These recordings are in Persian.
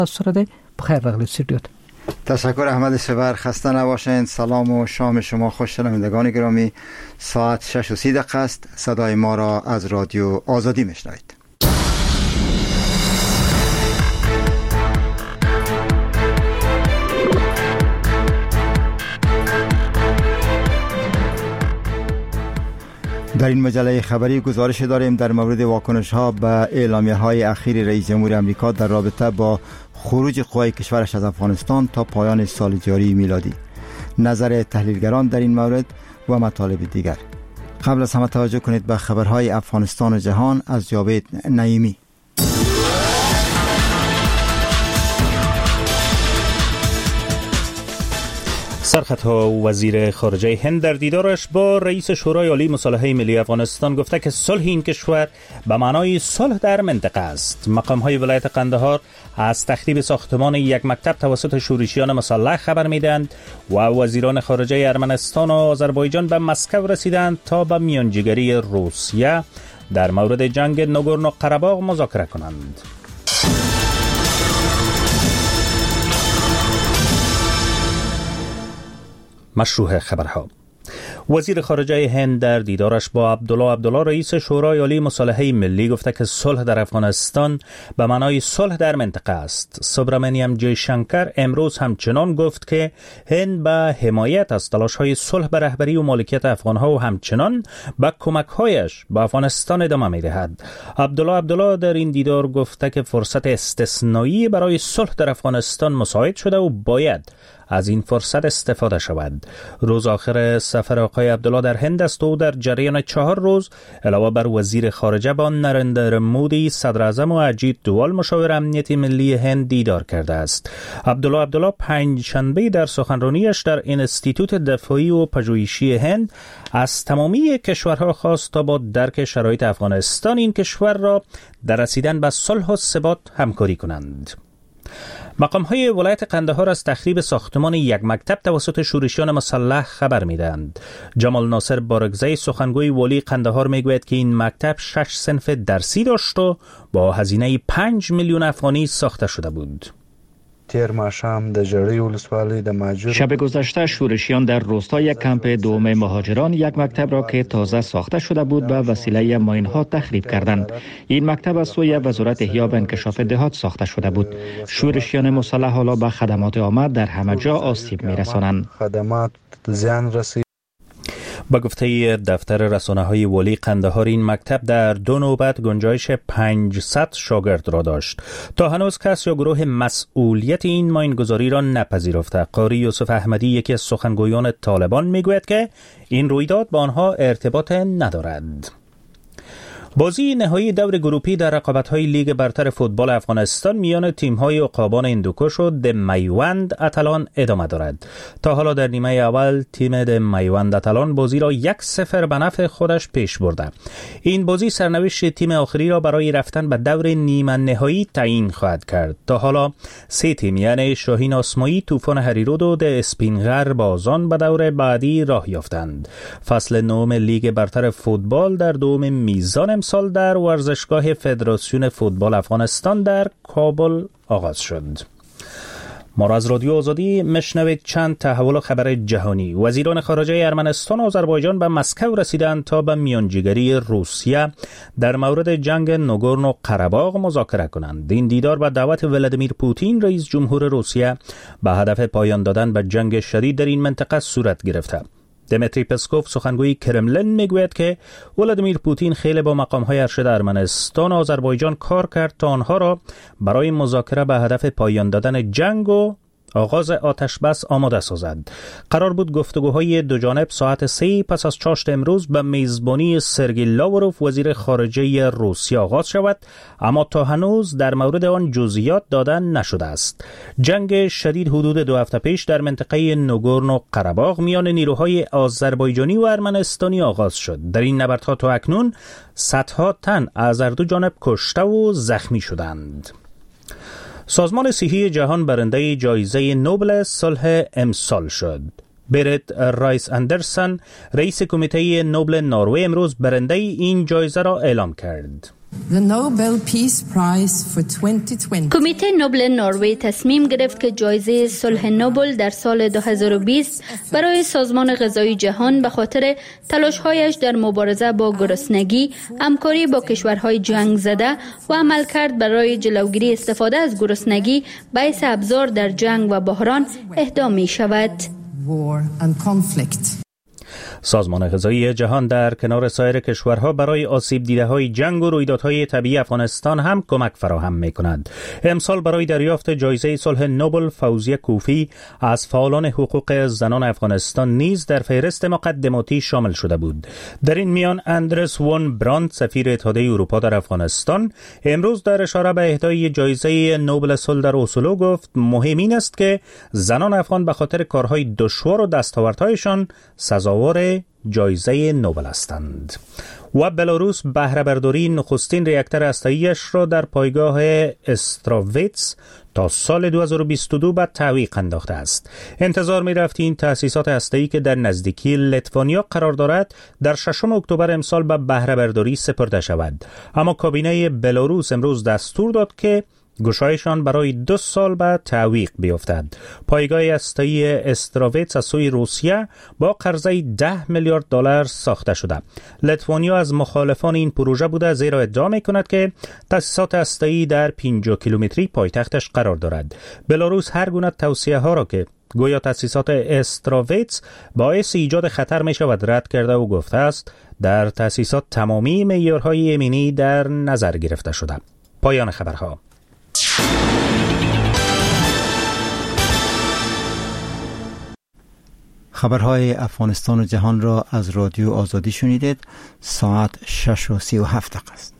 سرده بخیر راغلی استودیو. تشکر احمد صبر، خسته نباشید. سلام و شام شما خوش. شنوندگان گرامی، ساعت 6:30 است. صدای ما را از رادیو آزادی میشنوید. در این مجله خبری گزارش داریم در مورد واکنش‌ها به اعلامیه‌های اخیر رئیس جمهور آمریکا در رابطه با خروج قوای کشورش از افغانستان تا پایان سال جاری میلادی، نظر تحلیلگران در این مورد و مطالب دیگر. قبل از همه توجه کنید به خبرهای افغانستان و جهان از جاوید نعیمی. سرخطها وزیر خارجه هند در دیدارش با رئیس شورای عالی مصالحه ملی افغانستان گفته که صلح این کشور به معنای صلح در منطقه است. مقام‌های ولایت قندهار از تخریب ساختمان یک مکتب توسط شورشیان مسلح خبر میدهند و وزیران خارجه ارمنستان و آذربایجان به مسکو رسیدند تا به میانجیگری روسیه در مورد جنگ ناگورنو قره‌باغ مذاکره کنند. مشروع خبرها. وزیر خارجه هند در دیدارش با عبدالله رئیس شورای عالی مصالحه ملی گفته که صلح در افغانستان به معنای صلح در منطقه است. سوبرامنیم جی شنکر امروز همچنان گفت که هند به حمایت از تلاش‌های صلح به رهبری و مالکیت افغان‌ها و همچنان به کمک‌هایش به افغانستان ادامه می‌دهد. عبدالله در این دیدار گفته که فرصت استثنایی برای صلح در افغانستان مساعد شده و باید از این فرصت استفاده شود. روز آخر سفر آقای عبدالله در هند است و در جریان 4 روز علاوه بر وزیر خارجه با نریندر مودی، صدر اعظم و اجیت دووال مشاور امنیت ملی هند دیدار کرده است. عبدالله پنجشنبه در سخنرانیش در انستیتوت دفاعی و پژوهشی هند از تمامی کشورها خواست تا با درک شرایط افغانستان این کشور را در رسیدن به صلح و ثبات همکاری کنند. مقام‌های ولایت قندهار از تخریب ساختمان یک مکتب توسط شورشیان مسلح خبر می‌دهند. جمال ناصر بارگزی سخنگوی والی قندهار میگوید که این مکتب 6 صنف درسی داشت و با هزینه 5 میلیون افغانی ساخته شده بود. شب گذشته شورشیان در روستای کمپ دوم مهاجران یک مکتب را که تازه ساخته شده بود به وسیله ماین‌ها تخریب کردند. این مکتب از سوی وزارت احیا و انکشاف دهات ساخته شده بود. شورشیان مسلح حالا به خدمات عامه در همه جا آسیب می‌رسانند. با گفته دفتر رسانه‌های والی قندهار این مکتب در 2 نوبت گنجایش 500 شاگرد را داشت. تا هنوز کس یا گروه مسئولیت این ماینگذاری را نپذیرفته. قاری یوسف احمدی یکی از سخنگویان طالبان میگوید که این رویداد با آنها ارتباط ندارد. بازی نهایی دور گروپی در رقابت‌های لیگ برتر فوتبال افغانستان میان تیم‌های عقابان هندوکش و دمیوند اتلان ادامه دارد. تا حالا در نیمه اول تیم دمیوند اتلان بازی را 1-0 به نفع خودش پیش برده. این بازی سرنوشت تیم آخری را برای رفتن به دور نیمه نهایی تعیین خواهد کرد. تا حالا 3 تیم یعنی شاهین آسمایی، طوفان هریرود و اسپینغر بازان به دور بعدی راه یافتند. فصل 9 لیگ برتر فوتبال در دوم میزان امسال در ورزشگاه فدراسیون فوتبال افغانستان در کابل آغاز شد. ما را از رادیو آزادی مشنوید. چند تحول خبر جهانی. وزیران خارجه ارمنستان و آذربایجان به مسکو رسیدند تا به میانجیگری روسیه در مورد جنگ ناگورنو قره‌باغ مذاکره کنند. این دیدار با دعوت ولادیمیر پوتین رئیس جمهور روسیه به هدف پایان دادن به جنگ شدید در این منطقه صورت گرفته. دمیتری پسکوف سخنگوی کرملین میگوید که ولادیمیر پوتین خیلی با مقام‌های ارشد ارمنستان و آذربایجان کار کرد تا آنها را برای مذاکره به هدف پایان دادن جنگ و آغاز آتش بس آماده سازد. قرار بود گفتگوهای دو جانب ساعت 3 پس از چاشت امروز به میزبانی سرگئی لاوروف وزیر خارجه روسیه آغاز شود، اما تا هنوز در مورد آن جزئیات دادن نشده است. جنگ شدید حدود 2 هفته پیش در منطقه ناگورنو قره‌باغ میان نیروهای آذربایجانی و ارمنستانی آغاز شد. در این نبردها تا اکنون صدها تن از هر دو جانب کشته و زخمی شدند. سازمان صحی جهان برنده جایزه نوبل صلح امسال شد. برت رایس اندرسن رئیس کمیته نوبل نروژ امروز برنده این جایزه را اعلام کرد. کمیته نوبل نروژ تصمیم گرفت که جایزه صلح نوبل در سال 2020 برای سازمان غذایی جهان به خاطر تلاش‌هایش در مبارزه با گرسنگی، همکاری با کشورهای جنگ زده و عملکرد برای جلوگیری استفاده از گرسنگی باعث ابزار در جنگ و بحران اهدا می شود. سازمان غذایی جهان در کنار سایر کشورها برای آسیب دیده‌های جنگ و رویدادهای طبیعی افغانستان هم کمک فراهم می‌کند. امسال برای دریافت جایزه صلح نوبل فوزیه کوفی از فعالان حقوق زنان افغانستان نیز در فهرست مقدماتی شامل شده بود. در این میان اندرس وون براند سفیر اتحادیه اروپا در افغانستان امروز در اشاره به اهدای جایزه نوبل صلح در اسلو گفت مهم این است که زنان افغان به خاطر کارهای دشوار و دستاوردهایشان سزاوار جایزه نوبل هستند. و بلاروس بهره برداری نخستین ریاکتور هسته‌ای‌اش را در پایگاه استراویتس تا سال 2022 به تعویق انداخته است. انتظار می‌رفت این تأسیسات هسته‌ای که در نزدیکی لیتوانیا قرار دارد در 6 اکتبر امسال به بهره برداری سپرده شود، اما کابینه بلاروس امروز دستور داد که گشایشان برای 2 سال به تعویق بیفتد. پایگاه هسته‌ای استراویتس از سوی روسیه با قرضه 10 میلیارد دلار ساخته شده. لیتوانیا از مخالفان این پروژه بوده، زیرا ادعا می‌کند که تأسیسات هسته‌ای در 50 کیلومتری پایتختش قرار دارد. بلاروس هر گونه توصیه‌ها را که گویا تأسیسات استراویتس باعث ایجاد خطر می‌شود رد کرده و گفته است در تأسیسات تمامی معیارهای امنی در نظر گرفته شده. پایان خبرها. خبرهای افغانستان و جهان را از رادیو آزادی شنیدید. ساعت 6:37 است.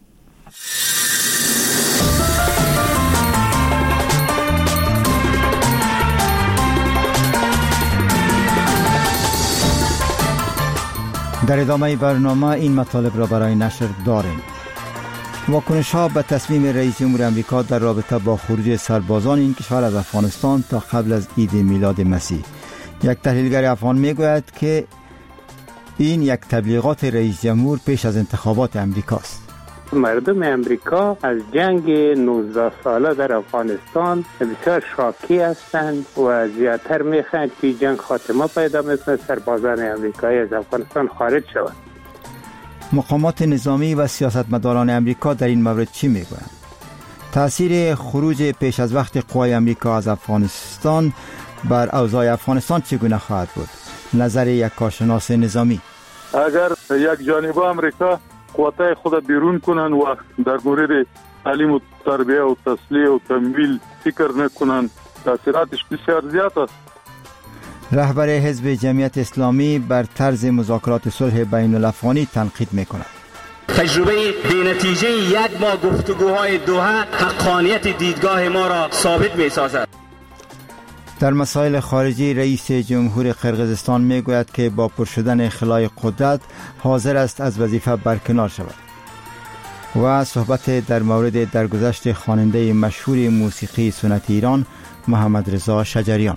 در ادامه برنامه این مطالب را برای نشر داریم. واکنش ها به تصمیم رئیس جمهور امریکا در رابطه با خروج سربازان این کشور از افغانستان تا قبل از عید میلاد مسیح. یک تحلیلگر افغان میگوید که این یک تبلیغات رئیس جمهور پیش از انتخابات امریکاست. مردم امریکا از جنگ 19 ساله در افغانستان بسیار شاکی هستند و زیادتر میخواهند که جنگ خاتمه پیدا کنه، سربازان امریکایی از افغانستان خارج شوند. مقامات نظامی و سیاستمداران امریکا در این مورد چی میگویند؟ تأثیر خروج پیش از وقت قوای امریکا از افغانستان بر اوضاع افغانستان چگونه خواهد بود؟ نظر یک کارشناس نظامی: اگر یک جانبه امریکا قوتای خود بیرون کنند و در مورد تعلیم و تربیه و تسلیح و تمویل فکر نکنند، تاثیراتش بسیار زیاد است. رهبر حزب جمعیت اسلامی بر طرز مذاکرات صلح بین الافغانی تنقید میکند. تجربه بی‌نتیجه یک ماه گفتگوهای دوحه حقانیت دیدگاه ما را ثابت می‌سازد. در مسائل خارجی رئیس جمهور قرقیزستان میگوید که با پر شدن خلای قدرت حاضر است از وظیفه برکنار شود. و صحبت در مورد درگذشت خواننده مشهور موسیقی سنتی ایران محمد رضا شجریان.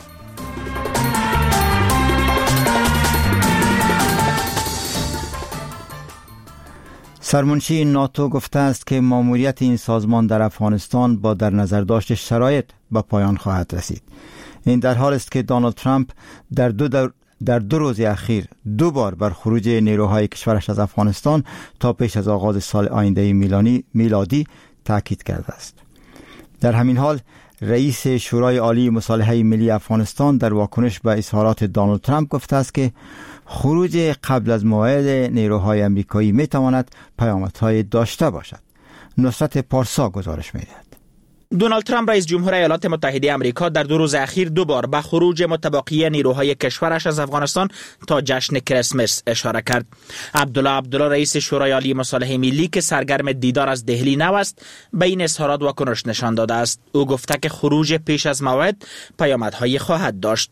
سرمنشی ناتو گفته است که ماموریت این سازمان در افغانستان با در نظر داشت شرایط به پایان خواهد رسید. این در حال است که دونالد ترامپ در 2 روز اخیر 2 بار بر خروج نیروهای کشورش از افغانستان تا پیش از آغاز سال آینده میلادی تاکید کرده است. در همین حال رئیس شورای عالی مصالحه ملی افغانستان در واکنش به اظهارات دونالد ترامپ گفته است که خروج قبل از موعد نیروهای امریکایی میتواند پیامدهای داشته باشد. نصرت پارسا گزارش می‌دهد. دونالد ترامپ رئیس جمهور ایالات متحده آمریکا در 2 روز اخیر 2 بار به خروج متبقی نیروهای کشورش از افغانستان تا جشن کریسمس اشاره کرد. عبدالله رئیس شورای عالی مصالحه ملی که سرگرم دیدار از دهلی نو است، به این اظهارات واکنش نشان داده است. او گفته که خروج پیش از موعد پیامدهایی خواهد داشت.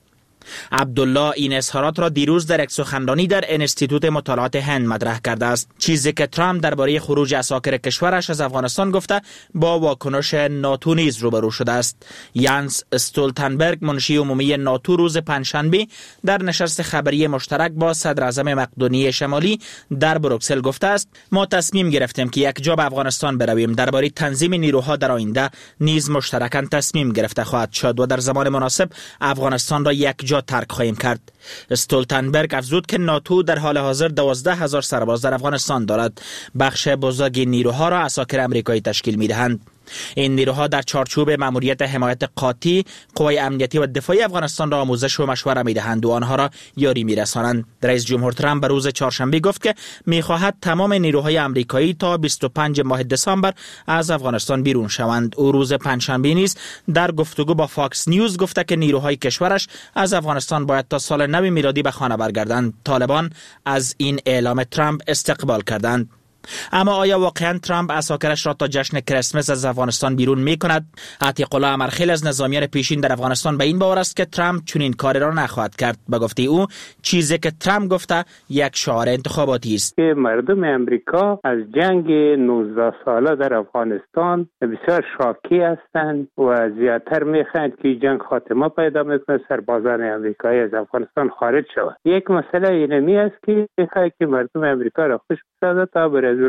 عبدالله این اظهارات را دیروز در یک سخنرانی در انستیتوت مطالعات هند مطرح کرده است. چیزی که ترامپ درباره خروج عساکر کشورش از افغانستان گفته با واکنش ناتو نیز روبرو شده است. یانس استولتنبرگ منشی عمومی ناتو روز پنجشنبه در نشست خبری مشترک با صدر اعظم مقدونیه شمالی در بروکسل گفته است ما تصمیم گرفتیم که یک جا به افغانستان برویم. درباره تنظیم نیروها در آینده نیز مشترکاً تصمیم گرفته خواهد شد و در زمان مناسب افغانستان را یک جا ترک خواهیم کرد. استولتنبرگ افزود که ناتو در حال حاضر 12,000 سرباز در افغانستان دارد. بخش بزرگ نیروها را عساکر آمریکایی تشکیل می‌دهند. این نیروها در چارچوب مأموریت حمایت قاطع قوای امنیتی و دفاعی افغانستان را آموزش و مشوره می‌دهند و آنها را یاری می‌رسانند. رئیس جمهور ترامپ به روز چهارشنبه گفت که می‌خواهد تمام نیروهای آمریکایی تا 25 ماه دسامبر از افغانستان بیرون شوند. او روز پنجشنبه نیز در گفتگو با فاکس نیوز گفته که نیروهای کشورش از افغانستان باید تا سال نو میلادی به خانه برگردند. طالبان از این اعلام ترامپ استقبال کردند. اما آیا واقعا ترامپ عساکرش را تا جشن کریسمس از افغانستان بیرون می کند؟ عتیق الله امرخیل از نظامیان پیشین در افغانستان به این باور است که ترامپ چنین کاری را نخواهد کرد. به گفته او چیزی که ترامپ گفته یک شعار انتخاباتی است. مردم امریکا از جنگ 19 ساله در افغانستان بسیار شاکی هستند و زیادتر میخواهند که جنگ خاتمه پیدا میکنه، سربازان امریکایی از افغانستان خارج شوند. یک مسئله اینمی است که میخواهد که مردم امریکا را خوش بسازد تا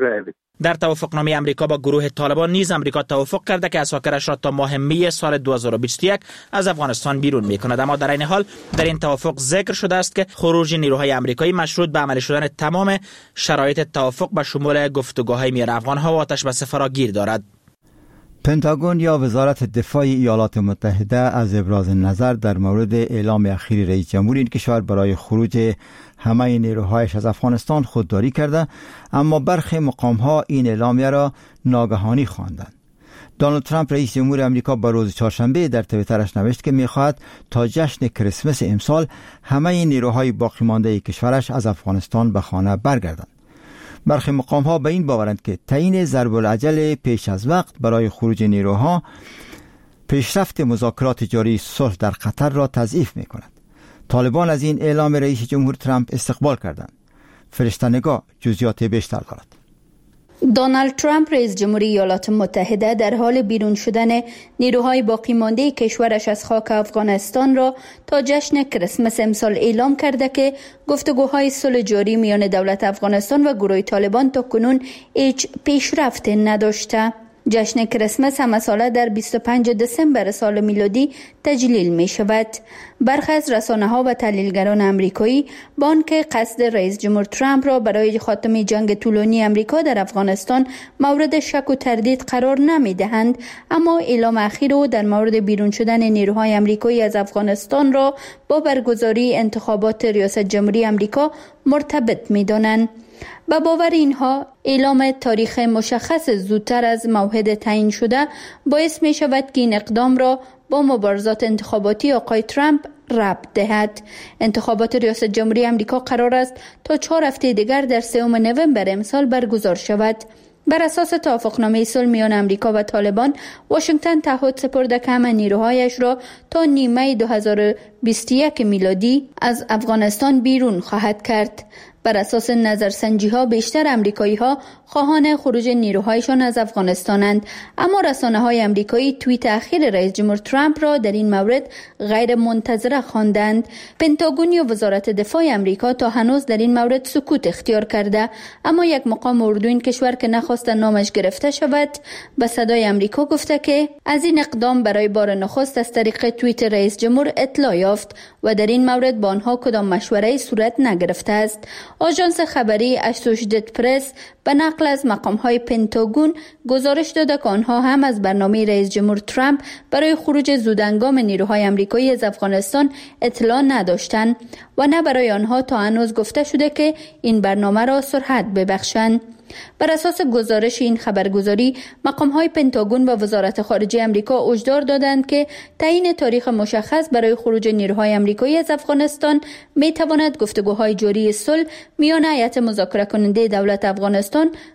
در توافقنامه امریکا با گروه طالبان نیز امریکا توافق کرده که عساکرش را تا ماه می سال 2021 از افغانستان بیرون می‌کند. اما در این حال در این توافق ذکر شده است که خروج نیروهای امریکایی مشروط به عملی شدن تمام شرایط توافق به شمول گفتگوهای میان افغان‌ها و آتش بس فراگیر دارد. پنتاگون یا وزارت دفاع ایالات متحده از ابراز نظر در مورد اعلام اخیر رئیس جمهور این کشور برای خروج همه نیروهایش از افغانستان خودداری کرده، اما برخی مقام‌ها این اعلامیه را ناگهانی خواندند. دونالد ترامپ رئیس جمهور امریکا با روز چهارشنبه در توییترش نوشت که می‌خواهد تا جشن کریسمس امسال همه نیروهای باقی مانده کشورش از افغانستان به خانه برگردند. برخی مقام‌ها به این باورند که تعیین ضرب العجل پیش از وقت برای خروج نیروها پیشرفت مذاکرات جاری صلح در قطر را تضعیف می‌کند. طالبان از این اعلام رئیس جمهور ترامپ استقبال کردند. فرشته نگاه جزئیات بیشتر دارد. دونالد ترامپ رئیس جمهوری ایالات متحده در حال بیرون شدن نیروهای باقی مانده کشورش از خاک افغانستان را تا جشن کریسمس امسال اعلام کرده که گفتگوهای صلح جاری میان دولت افغانستان و گروه طالبان تا کنون هیچ پیشرفت نداشته. جشن کریسمس همه ساله در 25 دسامبر سال میلادی تجلیل می شود. برخی از رسانه‌ها و تحلیلگران آمریکایی با آنکه قصد رئیس جمهور ترامپ را برای خاتمه جنگ طولانی آمریکا در افغانستان مورد شک و تردید قرار نمی‌دهند، اما اعلام اخیر او در مورد بیرون شدن نیروهای آمریکایی از افغانستان را با برگزاری انتخابات ریاست جمهوری آمریکا مرتبط می‌دانند. به باور اینها اعلام تاریخ مشخص زودتر از موعد تعیین شده باعث می شود که این اقدام را با مبارزات انتخاباتی آقای ترامپ ربط دهد. انتخابات ریاست جمهوری آمریکا قرار است تا 4 هفته دیگر در 3 نوامبر امسال برگزار شود. بر اساس توافقنامه صلح میان آمریکا و طالبان، واشنگتن تعهد سپرده که همه نیروهایش را تا نیمه 2021 میلادی از افغانستان بیرون خواهد کرد. بر اساس نظرسنجی‌ها بیشتر آمریکایی‌ها خواهان خروج نیروهایشان از افغانستانند، اما رسانه‌های آمریکایی توییت اخیر رئیس جمهور ترامپ را در این مورد غیر منتظره خواندند. پنتاگون یا وزارت دفاع آمریکا تا هنوز در این مورد سکوت اختیار کرده، اما یک مقام اردو این کشور که نخواست نامش گرفته شود به صدای آمریکا گفته که از این اقدام برای بار نخست از طریق توییت رئیس جمهور اطلاع یافت و در این مورد با آنها کدام مشوره‌ای صورت نگرفته است. آژانس خبری اسوشییتد پرس به نقل از مقام‌های پنتاگون گزارش داده که آنها هم از برنامه رئیس جمهور ترامپ برای خروج زودهنگام نیروهای آمریکایی از افغانستان اطلاع نداشتند و نه برای آنها تا هنوز گفته شده که این برنامه را سرعت ببخشند. بر اساس گزارش این خبرگزاری، مقام‌های پنتاگون و وزارت خارجه آمریکا هشدار دادند که تعیین تاریخ مشخص برای خروج نیروهای آمریکایی از افغانستان می‌تواند گفتگوهای جاری صلح میان هیئت مذاکره کننده دولت افغانستان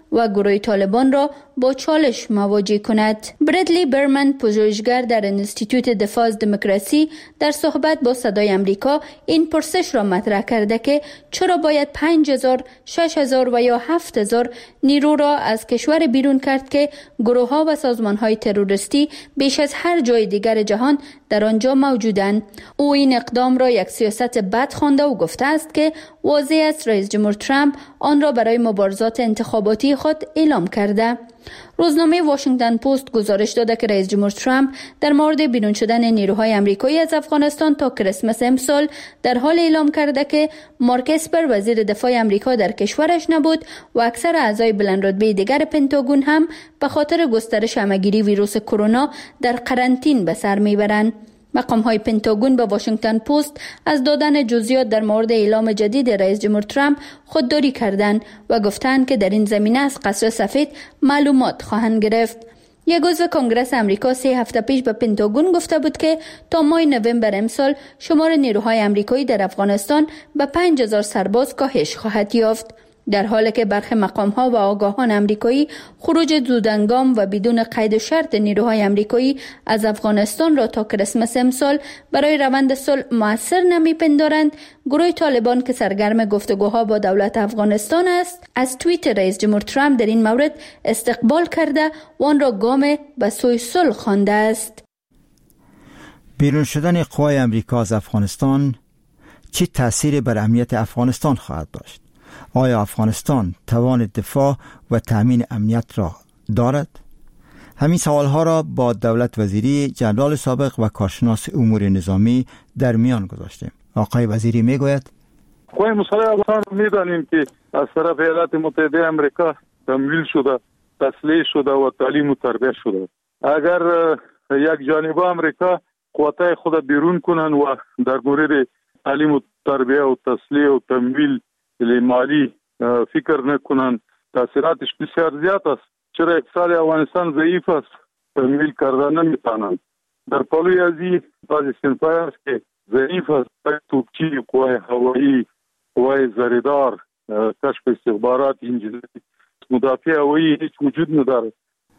و گروه طالبان را با چالش مواجه کند. برادلی برمن، پژوهشگر در انستیتوت دفاع از دموکراسی، در صحبت با صدای آمریکا این پرسش را مطرح کرده که چرا باید 5000، 6000 و یا 7000 نیرو را از کشور بیرون کرد که گروه‌ها و سازمان‌های تروریستی بیش از هر جای دیگر جهان در آنجا موجودند. او این اقدام را یک سیاست بد خوانده و گفته است که واضح است رئیس جمهور ترامپ آن را برای مبارزات انتخاباتی خود اعلام کرده. روزنامه واشنگتن پست گزارش داده که رئیس جمهور ترامپ در مورد بیرون شدن نیروهای آمریکایی از افغانستان تا کریسمس امسال در حال اعلام کرده که مارک اسپر، وزیر دفاع آمریکا، در کشورش نبود و اکثر اعضای بلندرتبه دیگر پنتاگون هم به خاطر گسترش همه‌گیری ویروس کرونا در قرنطینه به سر میبرند. مقام‌های پنتاگون به واشنگتن پست از دادن جزئیات در مورد اعلام جدید رئیس جمهور ترامپ خودداری کردند و گفتند که در این زمینه از قصر سفید معلومات خواهند گرفت. یک عضو کنگره آمریکا 3 هفته پیش به پنتاگون گفته بود که تا ماه نوامبر امسال شمار نیروهای آمریکایی در افغانستان به 5000 سرباز کاهش خواهد یافت، در حالی که برخی مقام‌ها و آگاهان آمریکایی خروج زودهنگام و بدون قید و شرط نیروهای آمریکایی از افغانستان را تا کریسمس امسال برای روند صلح مؤثر نمی‌پندارند. گروه طالبان که سرگرم گفتگوها با دولت افغانستان است، از توییت رئیس جمهور ترامپ در این مورد استقبال کرده و آن را گام به سوی صلح خوانده است. بیرون شدن قوای آمریکا از افغانستان چه تأثیری بر امنیت افغانستان خواهد داشت؟ آیا افغانستان توان دفاع و تأمین امنیت را دارد؟ همین سوالها را با دولت وزیری، جنرال سابق و کارشناس امور نظامی در میان گذاشتیم. آقای وزیری میگوید قوای مسلح افغانستان میدانیم که از طرف ایالات متحده آمریکا تمویل شده، تسلیح شده و تعلیم و تربیت شده. اگر یک جانب آمریکا قوتای خود بیرون کنند و در مورد تعلیم و تربیت و تسلیح و تمویل مالی فکر نکنند، تاثیراتش بسیار زیاد است. چرا اقتصاد افغانستان ضعیف است، تمویل کردن نمیتوانند. در پلوی ازی بعضی صنف‌های است که ضعیف است، توپچی، قوای هوایی، قوای زریدار، کشف استخبارات، انجیزی، مدافع هوایی هیچ وجود ندارد.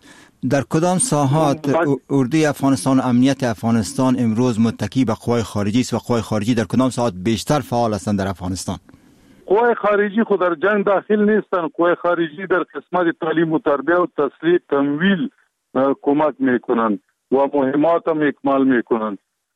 در کدام ساحات اردوی افغانستان و امنیت افغانستان امروز متکی به قوای خارجی است و قوای خارجی در کدام ساحات بیشتر فعال هستند در افغانستان؟ قوای خارجی خود در جنگ داخل نیستند. قوای خارجی در قسمت تعلیم و تربیت و تسلیح تمویل کمک میکنند و مهمات هم اکمال میکنند.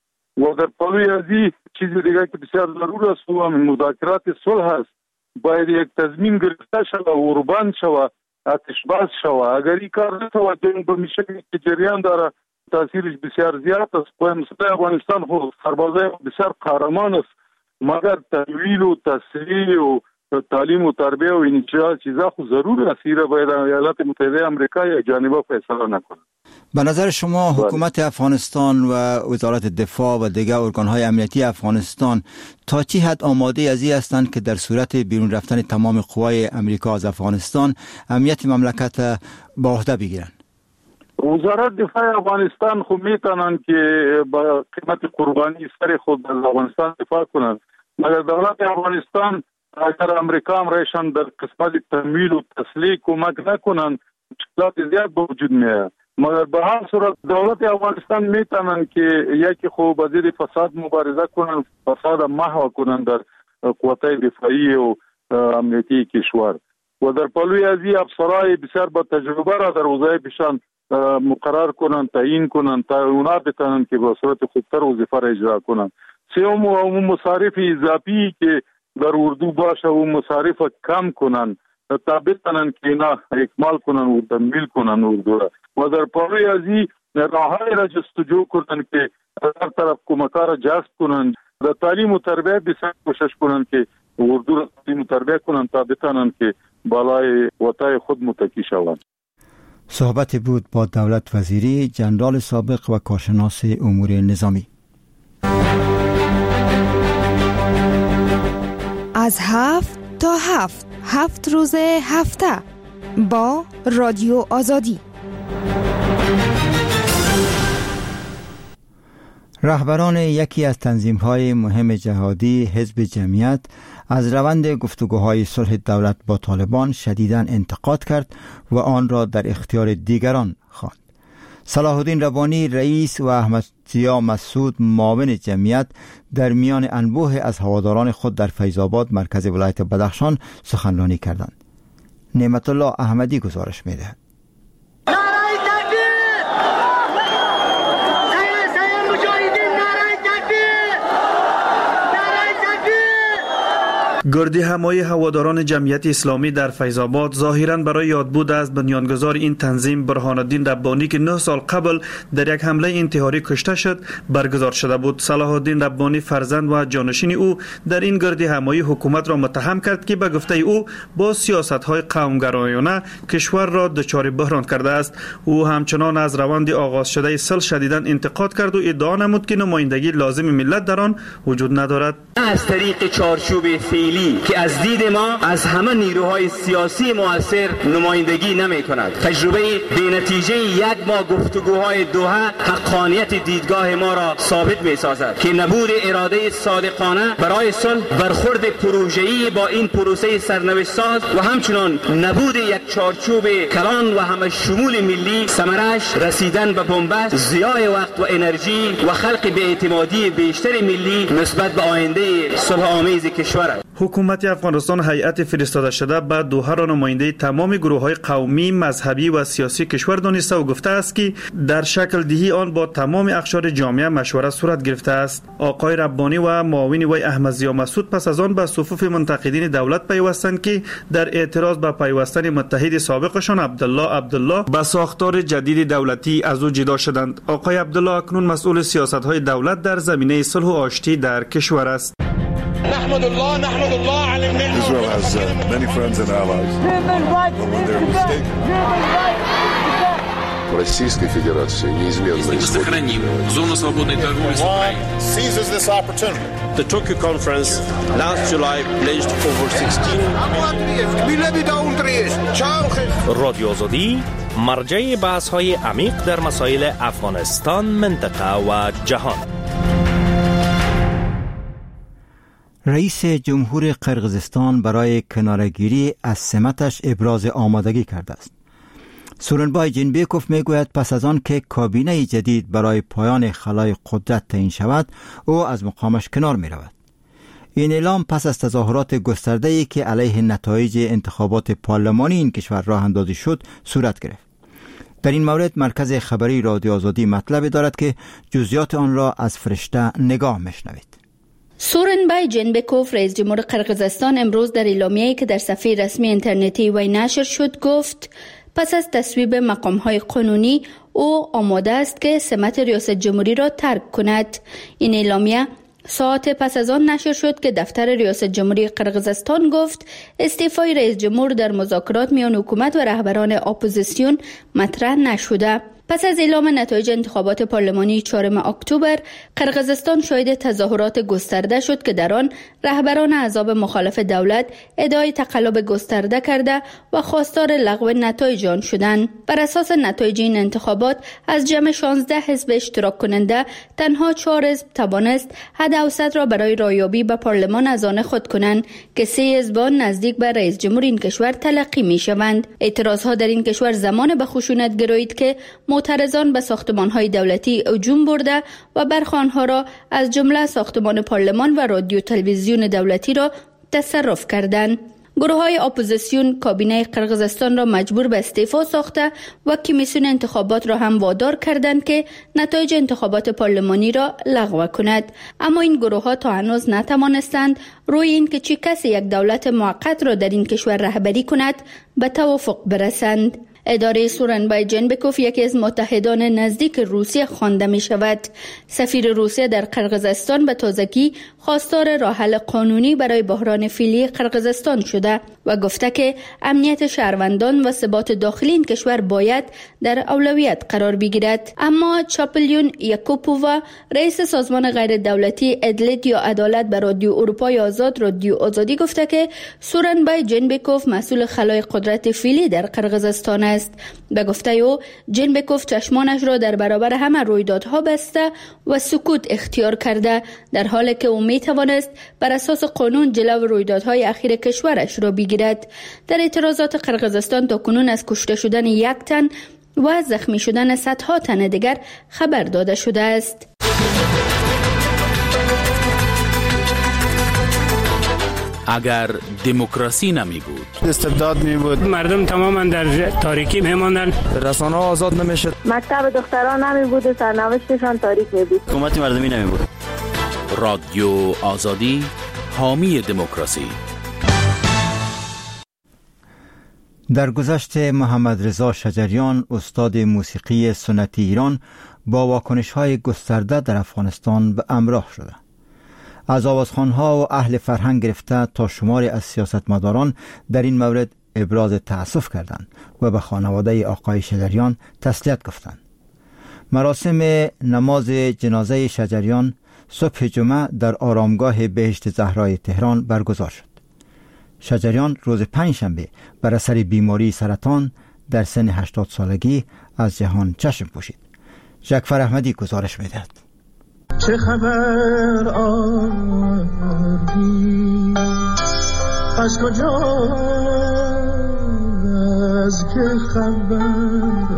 و در پلوی ازی چیز دیگه که بسیار ضرور است و مذاکرات صلح است. باید یک تضمین گرفته شود، اوربند شود، آتشباز شود. اگر این کار نشود جنگ به میشکلی که جریان داره، تاثیرش بسیار زیاد است. قوای مسلح افغانستان خود سربازای بسیار قهرمان است، مگر تمویل و تسلیح و تعلیم و تربیت و این چیزا خود ضرور است. ایره باید ایالات متحده آمریکا یا جانبا فیصله نکنه. به نظر شما حکومت افغانستان و وزارت دفاع و دیگر ارگان‌های امنیتی افغانستان تا چه حد آماده ازی هستند که در صورت بیرون رفتن تمام قوای امریکا از افغانستان امنیت مملکت به عهده بگیرند؟ وزارت دفاع افغانستان خود میتونند که با قیمت قربانی سر خود از افغانستان دفاع کنند، مگر دولت افغانستان اگر امریکا هم رایشان در قسمت تمویل و تسلیح کمک نکنند مشکلات زیاد به وجود میاد. مگر به هر صورت دولت افغانستان میتونند که یکی خوب با ضد فساد مبارزه کنند، فساد محو کنند در قوتهای دفاعی و امنیتی کشور و در پلوی ازی افسرهای بسیار با تجربه را در وظایفشان مقرر کنند، تعیین کنند تا اونا بتوانند که به صورت خوبتر وظیفه را اجرا کنند. سوم و مصارف اضافی که در اردو باشه و مصارف کم کنند تا بتوانند که اینا اکمال کنند و تمویل کنند اردو را و در پلوی ازی راههای را جستجو کنند که هر طرف کمک‌ها را جذب کنند. در تعلیم و تربیت بسیار کوشش کنند که اردو را تعلیم و تربیت کنند تا بتوانند که بالای وطای خود متکی شوند. صحبت بود با دولت وزیری، جنرال سابق و کارشناس امور نظامی. از 7 تا 7 روز هفته با رادیو آزادی. رهبران یکی از تنظیم‌های مهم جهادی حزب جمعیت از روند گفتگوهای صلح دولت با طالبان شدیداً انتقاد کرد و آن را در اختیار دیگران خواند. صلاح الدین ربانی رئیس و احمد ضیا مسعود معاون جمعیت در میان انبوه از هواداران خود در فیض‌آباد مرکز ولایت بدخشان سخنرانی کردند. نعمت الله احمدی گزارش می‌دهد. گردی همایی هواداران جمعیت اسلامی در فیض‌آباد ظاهراً برای یادبود از بنیانگذار این تنظیم برهان الدین ربانی که 9 سال قبل در یک حمله انتحاری کشته شد برگزار شده بود. صلاح الدین ربانی فرزند و جانشین او در این گردی همایی حکومت را متهم کرد که به گفته او با سیاست‌های قوم‌گرایانه کشور را دچار بحران کرده است. او همچنان از روند آغاز شده صلح شدیداً انتقاد کرد و ادعا نمود که نمایندگی لازم ملت در آن وجود ندارد. از طریق چارچوب فعلی که از دید ما از همه نیروهای سیاسی مؤثر نمایندگی نمی کند. تجربه بی‌نتیجه یک ماه گفتگوهای دوحه حقانیت دیدگاه ما را ثابت می سازد که نبود اراده صادقانه برای صلح، برخورد پروژه‌ای با این پروسه سرنوشت ساز و همچنان نبود یک چارچوب کلان و همه شمول ملی ثمرش رسیدن به بنبست، ضیاع وقت و انرژی و خلق بی‌اعتمادی بیشتر ملی نسبت به آینده صلح آمیز کشور است. حکومت افغانستان هیئت فرستاده شده به دوحه را نماینده تمام گروه‌های قومی، مذهبی و سیاسی کشور دانسته و گفته است که در شکل دهی آن با تمام اقشار جامعه مشورت صورت گرفته است. آقای ربانی و معاون وی احمد ضیا مسعود پس از آن به صفوف منتقدین دولت پیوستند که در اعتراض به پیوستن متحد سابقشان عبدالله به ساختار جدید دولتی از او جدا شدند. آقای عبدالله اکنون مسئول سیاست‌های دولت در زمینه صلح و آشتی در کشور است. نحمد الله على النعمة. Israel has many friends and allies. But when they're mistaken. Российской Федерации неизменно сохраним зону свободной торговли с Украиной. Seizes this opportunity. The Tokyo conference last July pledged over 16 رادیو آزادی مرجع بحث‌های عمیق در مسائل افغانستان، منطقه و جهان. رئیس جمهور قرقیزستان برای کناره‌گیری از سمتش ابراز آمادگی کرده است. سورنبای جینبیکوف میگوید پس از آن که کابینه جدید برای پایان خلای قدرت تعیین شود او از مقامش کنار می رود. این اعلام پس از تظاهرات گسترده‌ای که علیه نتایج انتخابات پارلمانی این کشور راه اندازی شد صورت گرفت. در این مورد مرکز خبری رادیو آزادی مطلب دارد که جزئیات آن را از فرشته نگاه میشنوید. سورنبای جینبیکوف رئیس جمهور قرقیزستان امروز در اعلامیه‌ای که در صفحه رسمی اینترنتی وی نشر شد گفت پس از تصویب مقام‌های قانونی او آماده است که سمت ریاست جمهوری را ترک کند. این اعلامیه ساعت پس از آن نشر شد که دفتر ریاست جمهوری قرقیزستان گفت استعفای رئیس جمهور در مذاکرات میان حکومت و رهبران اپوزیسیون مطرح نشده. پس از اعلام نتایج انتخابات پارلمانی 4 اکتبر، قرقیزستان شاهد تظاهرات گسترده شد که در آن رهبران احزاب مخالف دولت ادعای تقلب گسترده کرده و خواستار لغو نتایج آن شدند. بر اساس نتایج این انتخابات از جمع 16 حزب اشتراک کننده تنها 4 حزب توانست حد اوسط را برای رایابی به پارلمان از آن خود کنند که 3 حزب نزدیک به رئیس جمهور این کشور تلقی می شوند. اعتراضها در این کشور زمان به خشونت گرایید که معترضان به ساختمان‌های دولتی هجوم برده و برخی آنها را از جمله ساختمان پارلمان و رادیو تلویزیون دولتی را تصرف کردند. گروه‌های اپوزیسیون کابینه قرقیزستان را مجبور به استعفا ساخته و کمیسیون انتخابات را هم وادار کردند که نتایج انتخابات پارلمانی را لغو کند. اما این گروه‌ها تا هنوز نتوانستند روی این که چه کسی یک دولت موقت را در این کشور رهبری کند به توافق برسند. اداره سورنبای جینبیکوف یکی از متحدان نزدیک روسیه خوانده می شود. سفیر روسیه در قرقیزستان به تازگی خواستار راه حل قانونی برای بحران فعلی قرقیزستان شده و گفته که امنیت شهروندان و ثبات داخلی این کشور باید در اولویت قرار بگیرد. اما چاپلیون یاکوپووا رئیس سازمان غیر دولتی ادلیت یا عدالت به رادیو اروپای آزاد رادیو آزادی گفته که سورنبای جینبیکوف مسئول خلای قدرت فعلی در قرقیزستان است. است. به گفته او جنبکوف چشمانش را در برابر همه رویدادها بسته و سکوت اختیار کرده، در حالی که او می توانست بر اساس قانون جلو رویدادهای اخیر کشورش را بگیرد. در اعتراضات قرقیزستان تاکنون از کشته شدن 1 تن و زخمی شدن صدها تن دیگر خبر داده شده است. اگر دموکراسی نمی بود، استبداد می بود، مردم تماما در تاریکی می ماندن، رسانه ها آزاد نمی شد، مکتب دختران نمی بود و سرنوشتشان تاریک می بود، حکومت مردمی نمی بود. رادیو آزادی، حامی دموکراسی. در گذشت محمد رضا شجریان استاد موسیقی سنتی ایران با واکنش‌های گسترده در افغانستان به همراه شده. از آوازخوان‌ها و اهل فرهنگ گرفته تا شماری از سیاستمداران در این مورد ابراز تأسف کردند و به خانواده آقای شجریان تسلیت گفتند. مراسم نماز جنازه شجریان صبح جمعه در آرامگاه بهشت زهرای تهران برگزار شد. شجریان روز پنجشنبه بر اثر بیماری سرطان در سن 80 سالگی از جهان چشم پوشید. جعفر احمدی گزارش می‌دهد. چه خبر آوردی از کجا، از که خبر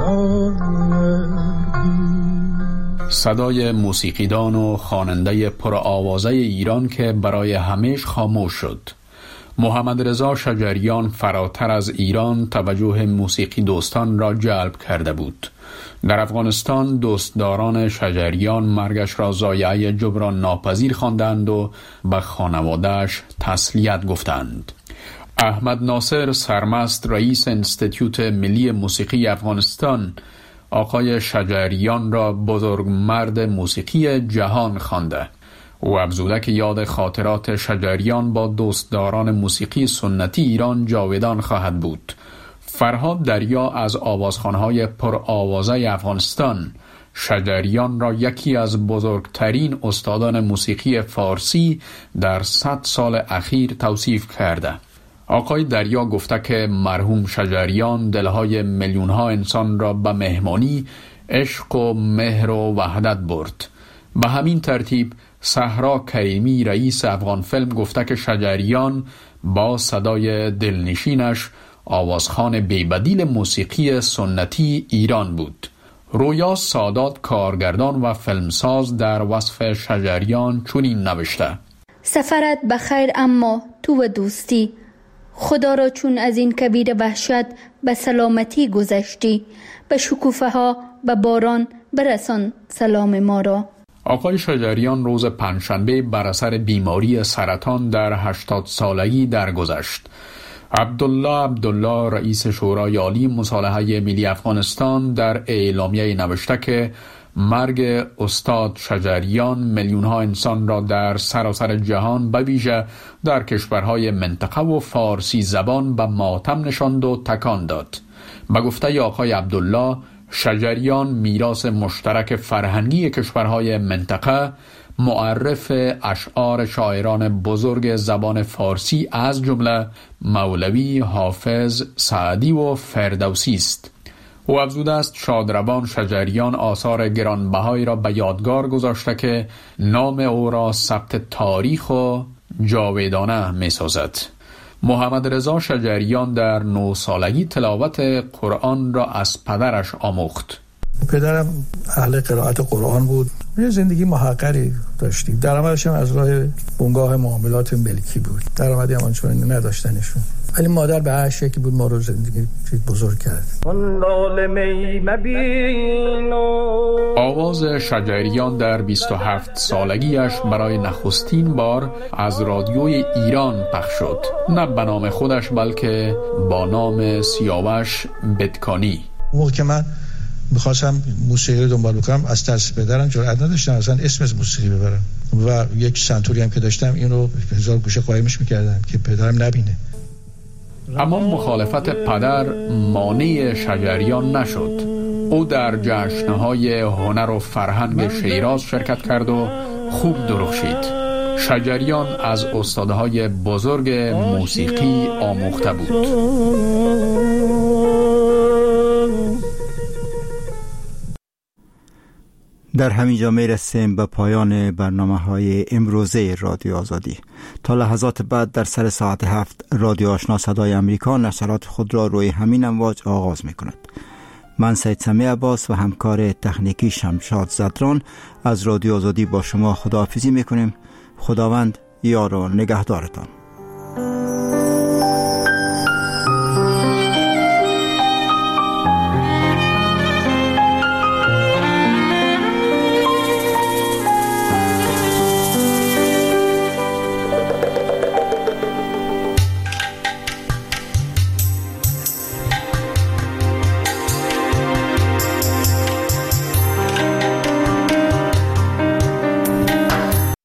آوردی. صدای موسیقیدان و خواننده پرآوازه ایران که برای همیشه خاموش شد. محمد رضا شجریان فراتر از ایران توجه موسیقی دوستان را جلب کرده بود. در افغانستان دوستداران شجریان مرگش را ضایعه جبران ناپذیر خواندند و به خانواده‌اش تسلیت گفتند. احمد ناصر سرمست رئیس انستیتوت ملی موسیقی افغانستان آقای شجریان را بزرگمرد موسیقی جهان خوانده و افزوده که یاد خاطرات شجریان با دوستداران موسیقی سنتی ایران جاودان خواهد بود. فرهاد دریا از آوازخوان‌های پرآوازه افغانستان شجریان را یکی از بزرگترین استادان موسیقی فارسی در 100 سال اخیر توصیف کرده. آقای دریا گفته که مرحوم شجریان دلهای میلیون‌ها انسان را به مهمانی، عشق و مهر و وحدت برد. به همین ترتیب صحرا کریمی رئیس افغان فیلم گفته که شجریان با صدای دلنشینش آوازخوان بی‌بدیل موسیقی سنتی ایران بود. رویا سادات کارگردان و فیلمساز در وصف شجریان چنین نوشته: سفرت بخیر اما تو و دوستی، خدا را چون از این کبیر وحشت به سلامتی گذشتی، به شکوفه ها به باران برسان سلام ما را. آقای شجریان روز پنجشنبه بر اثر بیماری سرطان در 80 سالگی درگذشت. عبدالله رئیس شورای عالی مصالحه ملی افغانستان در اعلامیه نوشته که مرگ استاد شجریان میلیون‌ها انسان را در سراسر جهان به ویژه در کشورهای منطقه و فارسی زبان به ماتم نشاند و تکان داد. به گفته آقای عبدالله، شجریان میراث مشترک فرهنگی کشورهای منطقه، معرف اشعار شاعران بزرگ زبان فارسی از جمله مولوی، حافظ، سعدی و فردوسی است. او افزوده است شادروان شجریان آثار گرانبهایی را به یادگار گذاشته که نام او را ثبت تاریخ و جاودانه می‌سازد. محمد رضا شجریان در 9 سالگی تلاوت قرآن را از پدرش آموخت. پدرم اهل قرائت قرآن بود. یه زندگی محقری داشتیم. درآمدش هم از راه بنگاه معاملات ملکی بود. درآمدی هم آنچنانی نداشتنشون. ولی مادر به هر شکلی بود ما رو زندگی بزرگ کرد. آواز شجریان در 27 سالگیش برای نخستین بار از رادیوی ایران پخش شد. نه به نام خودش بلکه با نام سیاوش بدکانی. موقع که من می‌خواستم موسیقی رو دنبال بکنم از ترس پدرم جرئت نداشتم اصلا اسم از موسیقی ببرم و یک سنتوری هم که داشتم این رو 1000 گوشه قایمش می‌کردم که پدرم نبینه. اما مخالفت پدر مانع شجریان نشد. او در جشن‌های هنر و فرهنگ شیراز شرکت کرد و خوب درخشید. شجریان از استادهای بزرگ موسیقی آموخته بود. در همین جا میرسیم به پایان برنامه‌های امروزه رادیو آزادی. تا لحظات بعد در سر ساعت 7 رادیو آشنا صدای امریکا نشرات خود را روی همین امواج آغاز می‌کند. من سید سمیع عباس و همکار تکنیکی شمشاد زدران از رادیو آزادی با شما خداحافظی می‌کنیم. خداوند یار و نگهدارتان.